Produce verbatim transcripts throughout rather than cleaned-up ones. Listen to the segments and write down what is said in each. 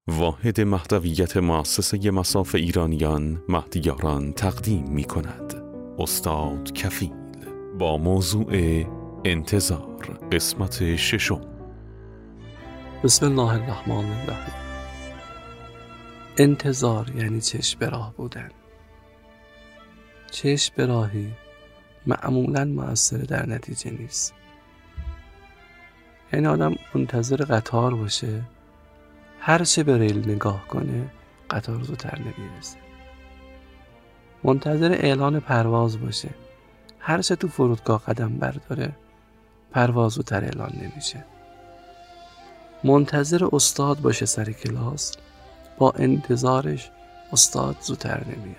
واحد مهدویت مؤسسه مصاف ایرانیان مهدیاران تقدیم می کند. استاد کفیل با موضوع انتظار، قسمت ششم. بسم الله الرحمن الرحیم. انتظار یعنی چشم به راه بودن. چشم به راهی معمولاً مؤثر در نتیجه نیست. یعنی آدم منتظر قطار باشه، هر چه به ریل نگاه کنه قطار زودتر نمیرسه. منتظر اعلان پرواز باشه، هر چه تو فرودگاه قدم برداره پرواز زودتر اعلان نمیشه. منتظر استاد باشه سر کلاس، با انتظارش استاد زودتر نمیاد.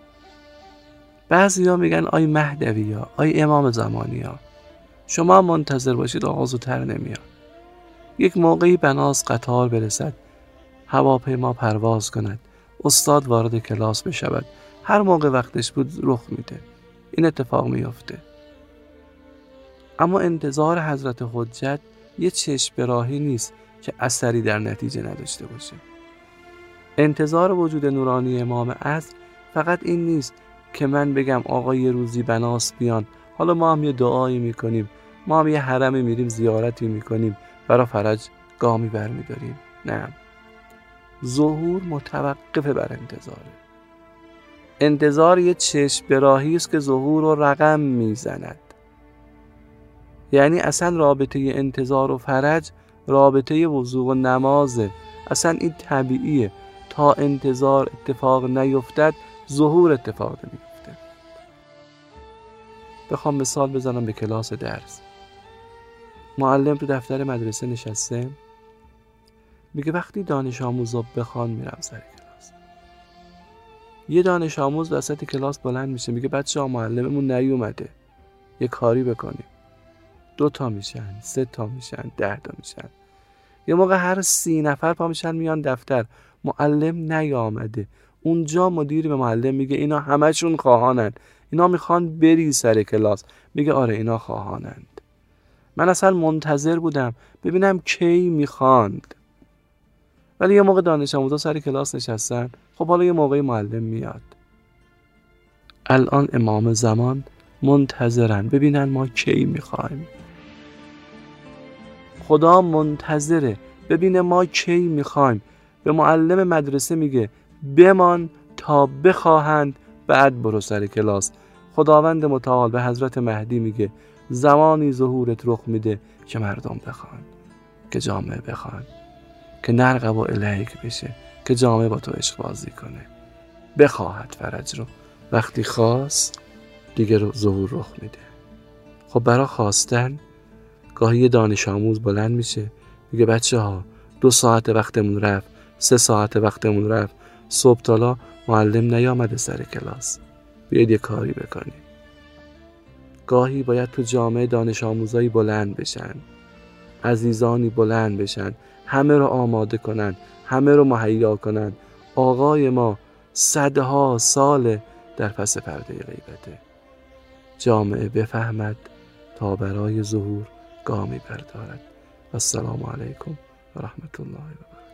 بعضی ها میگن آی مهدوی ها، آی امام زمانی ها، شما منتظر باشید آقا زودتر نمیاد. یک موقعی بناس قطار برسد، هواپیما پرواز کند، استاد وارد کلاس بشود، هر موقع وقتش بود رخ میده. این اتفاق میفته. اما انتظار حضرت حجت یه چشم به راهی نیست که اثری در نتیجه نداشته باشه. انتظار وجود نورانی امام عصر فقط این نیست که من بگم آقا یه روزی بناس بیان، حالا ما هم یه دعایی میکنیم، ما هم یه حرمی میریم زیارتی میکنیم، برای فرج گامی برمیداریم. نه، ظهور متوقف بر انتظاره. انتظار یه چشم به راهی است که ظهور رو رقم میزند. یعنی اصلا رابطه انتظار و فرج رابطه وضوء و نمازه. اصلا این طبیعیه. تا انتظار اتفاق نیفتد ظهور اتفاق نمیفته. بخوام مثال بزنم به کلاس درس. معلم تو دفتر مدرسه نشسته، میگه وقتی دانش آموزا بخوان میرم سر کلاس. یه دانش آموز وسط کلاس بلند میشه میگه بچه‌ها معلممون نیومده، یه کاری بکنیم. دو تا میشن، سه تا میشن، ده تا میشن. یه موقع هر سی نفر پا میشن میان دفتر، معلم نیامده. اونجا مدیر به معلم میگه اینا همشون خواهانن، اینا میخوان بری سر کلاس. میگه آره اینا خواهانند. من اصلا منتظر بودم ببینم کی میخواند. ولی یه موقع دانش آموزا سر کلاس نشستن، خب حالا یه موقعی معلم میاد. الان امام زمان منتظرن ببینن ما کی میخوایم. خدا منتظره ببینه ما کی میخوایم. به معلم مدرسه میگه بمان تا بخواهند بعد برو سر کلاس. خداوند متعال به حضرت مهدی میگه زمانی ظهورت رخ میده که مردم بخوان، که جامعه بخوان، که نرقب و الیک بشه، که جامعه با تو عشق بازی کنه. بخواهد فرج رو. وقتی خواست دیگه رو ظهور رخ میده. خب برای خواستن گاهی یه دانش آموز بلند میشه میگه بچه ها دو ساعت وقتمون رفت، سه ساعت وقتمون رفت، صبح تالا معلم نیامده سر کلاس، بیاید یه کاری بکنیم. گاهی باید تو جامعه دانش آموزایی بلند بشن، عزیزانی بلند بشن، همه رو آماده کنن، همه رو مهیا کنن. آقای ما صدها سال در پس پرده غیبته. جامعه بفهمد تا برای ظهور گامی بردارد. السلام علیکم و رحمت الله و برکاته.